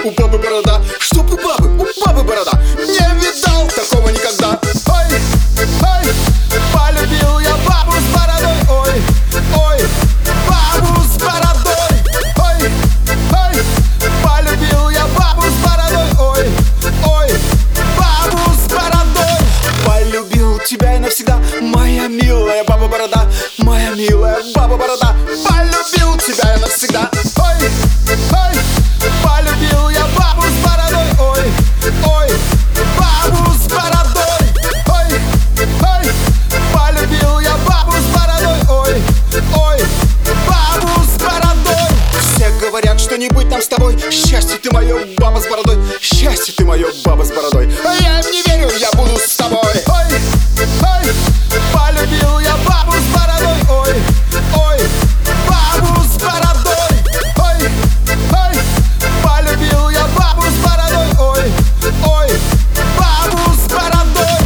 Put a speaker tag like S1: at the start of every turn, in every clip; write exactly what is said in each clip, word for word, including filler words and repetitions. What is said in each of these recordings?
S1: у бабы борода. Чтоб у бабы, у бабы борода. Не видал такого никогда. Ой, ой, полюбил я бабу с бородой. Ой, ой, бабу с бородой. Ой, ой, полюбил я бабу с бородой. Ой, ой, бабу с бородой. Полюбил тебя и навсегда, моя милая баба борода. Моя милая баба борода. Полюбил тебя я навсегда. Ой, ой, полюбил я бабу с бородой. Ой, ой, бабу с бородой. Ой, ой, полюбил я бабу с бородой. Ой, ой, бабу с бородой. Все говорят, что не быть нам с тобой. Счастье ты мое, баба с бородой. Счастье ты мое, баба с бородой. Я им не верю, я буду с тобой. Ой, ой, полюбил я бабу с бородой. Ой, ой, бабу с бородой. Ой, ой, полюбил я бабу с бородой. Ой, ой, бабу с бородой.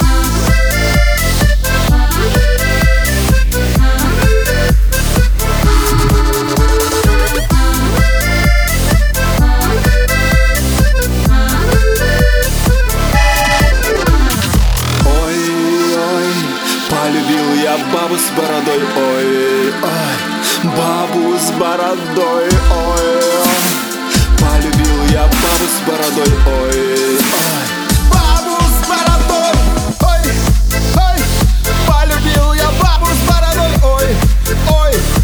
S1: Полюбил я бабу с бородой, ой, ой, бабу с бородой, ой, ой. Полюбил я бабу с бородой, ой, ой, бабу с бородой, ой, ой. Полюбил я бабу с бородой, ой, ой.